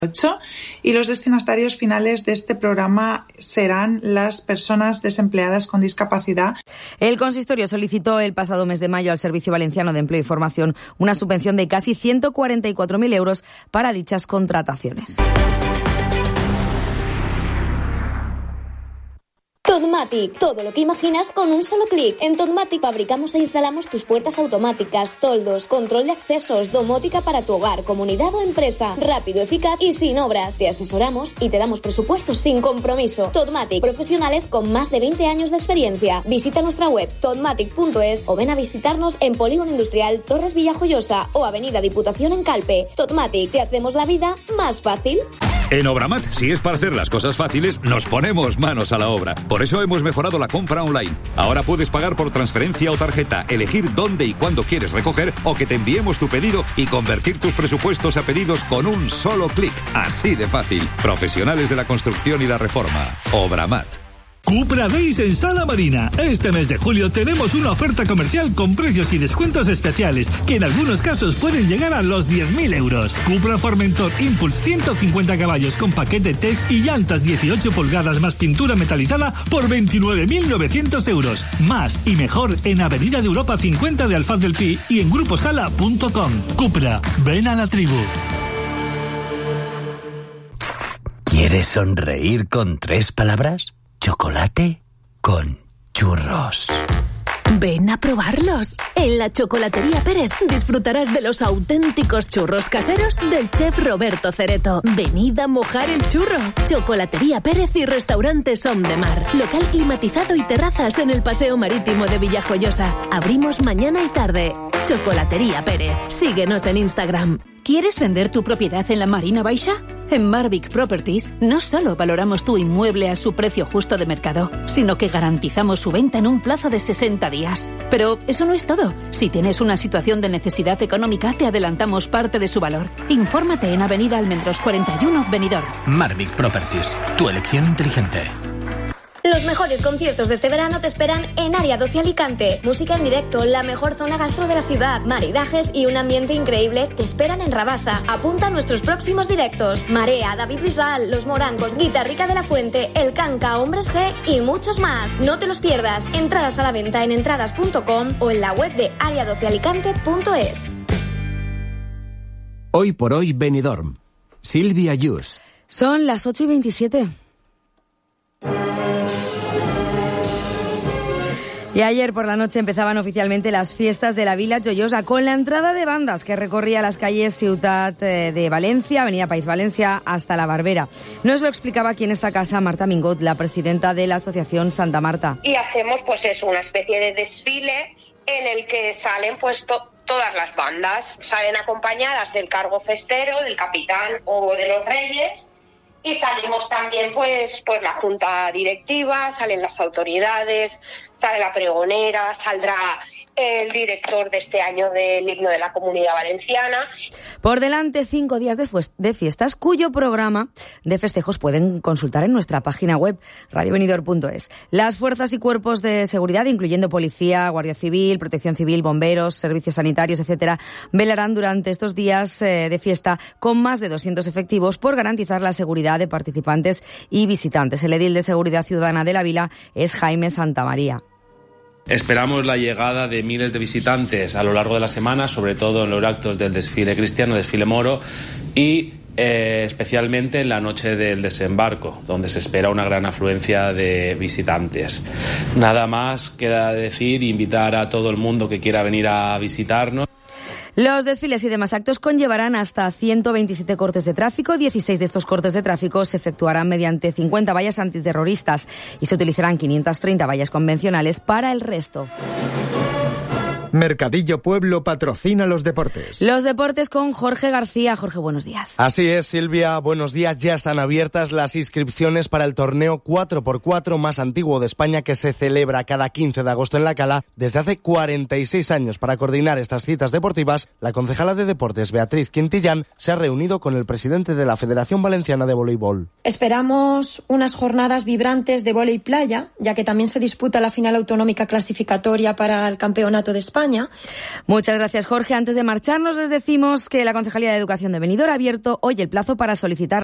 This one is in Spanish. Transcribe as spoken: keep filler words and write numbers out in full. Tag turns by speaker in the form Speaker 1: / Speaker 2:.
Speaker 1: Y los destinatarios finales de este programa serán las personas desempleadas con discapacidad.
Speaker 2: El consistorio solicitó el pasado mes de mayo al Servicio Valenciano de Empleo y Formación una subvención de casi ciento cuarenta y cuatro mil euros para dichas contrataciones.
Speaker 3: Totmatic, todo lo que imaginas con un solo clic. En Totmatic fabricamos e instalamos tus puertas automáticas, toldos, control de accesos, domótica para tu hogar, comunidad o empresa. Rápido, eficaz y sin obras. Te asesoramos y te damos presupuestos sin compromiso. Totmatic, profesionales con más de veinte años de experiencia. Visita nuestra web totmatic punto es o ven a visitarnos en Polígono Industrial Torres Villajoyosa o Avenida Diputación en Calpe. Totmatic, te hacemos la vida más fácil.
Speaker 4: En Obramat, si es para hacer las cosas fáciles, nos ponemos manos a la obra. Por eso hemos mejorado la compra online. Ahora puedes pagar por transferencia o tarjeta, elegir dónde y cuándo quieres recoger o que te enviemos tu pedido y convertir tus presupuestos a pedidos con un solo clic. Así de fácil. Profesionales de la construcción y la reforma. Obramat.
Speaker 5: Cupra Days en Sala Marina. Este mes de julio tenemos una oferta comercial con precios y descuentos especiales que en algunos casos pueden llegar a los diez mil euros. Cupra Formentor Impulse ciento cincuenta caballos con paquete Tech y llantas dieciocho pulgadas más pintura metalizada por veintinueve mil novecientos euros. Más y mejor en Avenida de Europa cincuenta de Alfaz del Pi y en gruposala punto com. Cupra, ven a la tribu.
Speaker 6: ¿Quieres sonreír con tres palabras? Chocolate con churros.
Speaker 7: Ven a probarlos. En la Chocolatería Pérez disfrutarás de los auténticos churros caseros del chef Roberto Cereto. Venid a mojar el churro. Chocolatería Pérez y restaurante Som de Mar. Local climatizado y terrazas en el Paseo Marítimo de Villajoyosa. Abrimos mañana y tarde. Chocolatería Pérez. Síguenos en Instagram. ¿Quieres vender tu propiedad en la Marina Baixa? En Marvic Properties no solo valoramos tu inmueble a su precio justo de mercado, sino que garantizamos su venta en un plazo de sesenta días. Pero eso no es todo. Si tienes una situación de necesidad económica, te adelantamos parte de su valor. Infórmate en Avenida Almendros cuarenta y uno, Benidorm.
Speaker 6: Marvic Properties, tu elección inteligente.
Speaker 3: Los mejores conciertos de este verano te esperan en Área doce Alicante. Música en directo, la mejor zona gastro de la ciudad, maridajes y un ambiente increíble te esperan en Rabasa. Apunta a nuestros próximos directos. Marea, David Bisbal, Los Morancos, Guitarrica de la Fuente, El Canca, Hombres G y muchos más. No te los pierdas. Entradas a la venta en entradas punto com o en la web de área doce alicante punto es.
Speaker 8: Hoy por hoy Benidorm. Silvia Yus.
Speaker 2: Son las ocho y veintisiete. Y ayer por la noche empezaban oficialmente las fiestas de la Vila Joiosa con la entrada de bandas que recorría las calles Ciutat de Valencia, Avenida País Valencia hasta La Barbera. Nos lo explicaba aquí en esta casa Marta Mingot, la presidenta de la Asociación Santa Marta.
Speaker 9: Y hacemos pues eso, una especie de desfile en el que salen pues to- todas las bandas. Salen acompañadas del cargo festero, del capitán o de los reyes. Y salimos también, pues, pues la junta directiva, salen las autoridades, sale la pregonera, saldrá el director de este año del himno de la Comunidad Valenciana.
Speaker 2: Por delante, cinco días de, fu- de fiestas, cuyo programa de festejos pueden consultar en nuestra página web, radio benidorm punto es. Las fuerzas y cuerpos de seguridad, incluyendo policía, guardia civil, protección civil, bomberos, servicios sanitarios, etcétera, velarán durante estos días eh, de fiesta con más de doscientos efectivos por garantizar la seguridad de participantes y visitantes. El edil de Seguridad Ciudadana de la Vila es Jaime Santamaría.
Speaker 10: Esperamos la llegada de miles de visitantes a lo largo de la semana, sobre todo en los actos del desfile cristiano, desfile moro y eh, especialmente en la noche del desembarco, donde se espera una gran afluencia de visitantes. Nada más queda decir, invitar a todo el mundo que quiera venir a visitarnos.
Speaker 2: Los desfiles y demás actos conllevarán hasta ciento veintisiete cortes de tráfico. dieciséis de estos cortes de tráfico se efectuarán mediante cincuenta vallas antiterroristas y se utilizarán quinientas treinta vallas convencionales para el resto.
Speaker 11: Mercadillo Pueblo patrocina los deportes.
Speaker 2: Los deportes con Jorge García. Jorge, buenos días.
Speaker 12: Así es, Silvia, buenos días. Ya están abiertas las inscripciones para el torneo cuatro por cuatro más antiguo de España que se celebra cada quince de agosto en La Cala desde hace cuarenta y seis años. Para coordinar estas citas deportivas, la concejala de Deportes, Beatriz Quintillán, se ha reunido con el presidente de la Federación Valenciana de Voleibol.
Speaker 13: Esperamos unas jornadas vibrantes de vóley playa, ya que también se disputa la final autonómica clasificatoria para el Campeonato de España. España.
Speaker 2: Muchas gracias, Jorge. Antes de marcharnos les decimos que la Concejalía de Educación de Benidorm ha abierto hoy el plazo para solicitar